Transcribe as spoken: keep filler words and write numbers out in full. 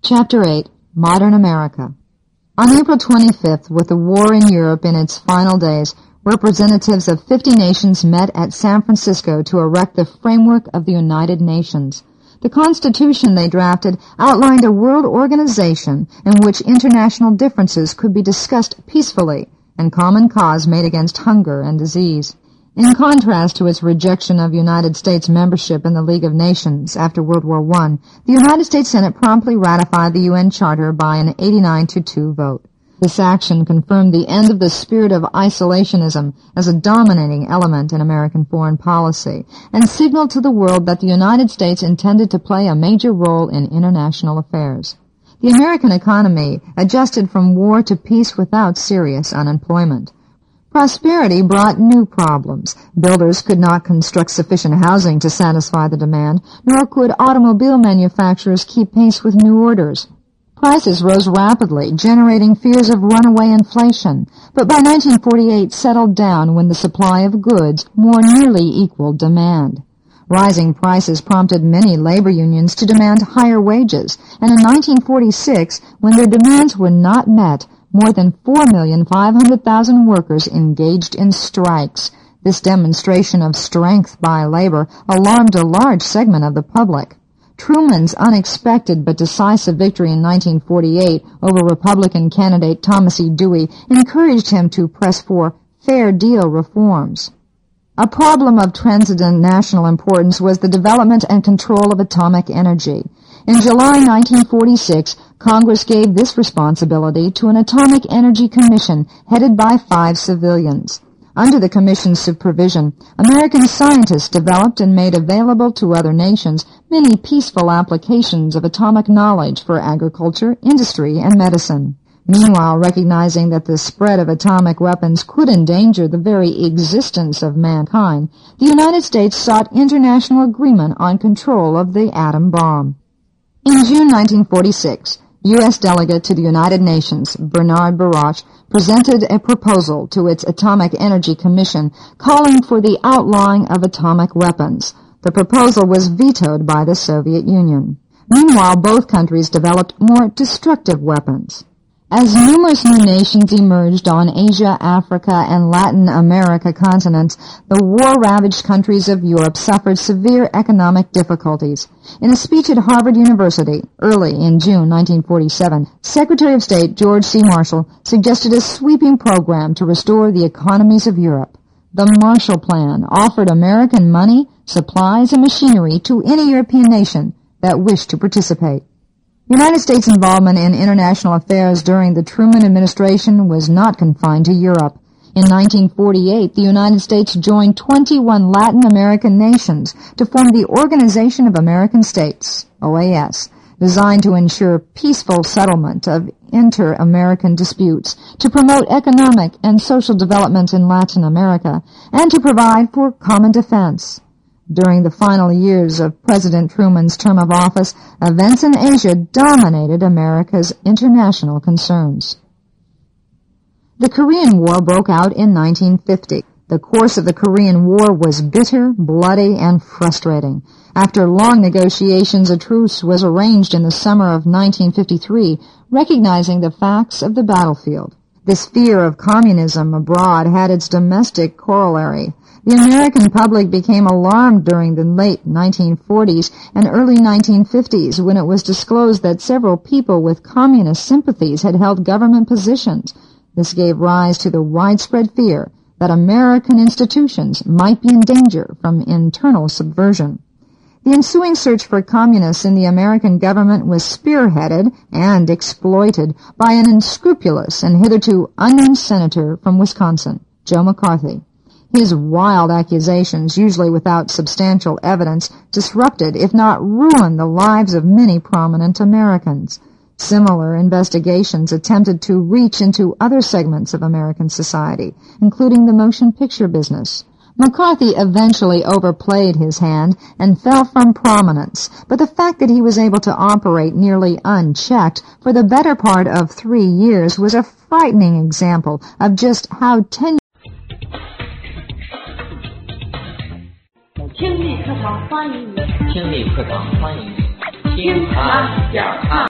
Chapter eight. Modern America. On April twenty-fifth, with the war in Europe in its final days, representatives of fifty nations met at San Francisco to erect the framework of the United Nations. The Constitution they drafted outlined a world organization in which international differences could be discussed peacefully and common cause made against hunger and disease. In contrast to its rejection of United States membership in the League of Nations after World War One, the United States Senate promptly ratified the U N Charter by an eighty-nine to two vote. This action confirmed the end of the spirit of isolationism as a dominating element in American foreign policy and signaled to the world that the United States intended to play a major role in international affairs. The American economy adjusted from war to peace without serious unemployment. Prosperity brought new problems. Builders could not construct sufficient housing to satisfy the demand, nor could automobile manufacturers keep pace with new orders. Prices rose rapidly, generating fears of runaway inflation, but by nineteen forty-eight settled down when the supply of goods more nearly equaled demand. Rising prices prompted many labor unions to demand higher wages, and in nineteen forty-six, when their demands were not met, more than four million five hundred thousand workers engaged in strikes. This demonstration of strength by labor alarmed a large segment of the public. Truman's unexpected but decisive victory in nineteen forty-eight over Republican candidate Thomas E. Dewey encouraged him to press for fair deal reforms. A problem of transcendent national importance was the development and control of atomic energy. In July nineteen forty-six, Congress gave this responsibility to an Atomic Energy Commission headed by five civilians. Under the commission's supervision, American scientists developed and made available to other nations many peaceful applications of atomic knowledge for agriculture, industry, and medicine. Meanwhile, recognizing that the spread of atomic weapons could endanger the very existence of mankind, the United States sought international agreement on control of the atom bomb. In June nineteen forty-six, U S Delegate to the United Nations, Bernard Barasch, presented a proposal to its Atomic Energy Commission calling for the outlawing of atomic weapons. The proposal was vetoed by the Soviet Union. Meanwhile, both countries developed more destructive weapons. As numerous new nations emerged on Asia, Africa, and Latin America continents, the war-ravaged countries of Europe suffered severe economic difficulties. In a speech at Harvard University early in June nineteen forty-seven, Secretary of State George C. Marshall suggested a sweeping program to restore the economies of Europe. The Marshall Plan offered American money, supplies, and machinery to any European nation that wished to participate. United States involvement in international affairs during the Truman administration was not confined to Europe. In nineteen forty-eight, the United States joined twenty-one Latin American nations to form the Organization of American States, O A S, designed to ensure peaceful settlement of inter-American disputes, to promote economic and social development in Latin America, and to provide for common defense. During the final years of President Truman's term of office, events in Asia dominated America's international concerns. The Korean War broke out in nineteen fifty. The course of the Korean War was bitter, bloody, and frustrating. After long negotiations, a truce was arranged in the summer of nineteen fifty-three, recognizing the facts of the battlefield. This fear of communism abroad had its domestic corollary. The American public became alarmed during the late nineteen forties and early nineteen fifties when it was disclosed that several people with communist sympathies had held government positions. This gave rise to the widespread fear that American institutions might be in danger from internal subversion. The ensuing search for communists in the American government was spearheaded and exploited by an unscrupulous and hitherto unknown senator from Wisconsin, Joe McCarthy. His wild accusations, usually without substantial evidence, disrupted, if not ruined, the lives of many prominent Americans. Similar investigations attempted to reach into other segments of American society, including the motion picture business. McCarthy eventually overplayed his hand and fell from prominence, but the fact that he was able to operate nearly unchecked for the better part of three years was a frightening example of just how tenuous 听力课堂欢迎你，听力课堂欢迎你，听他讲他。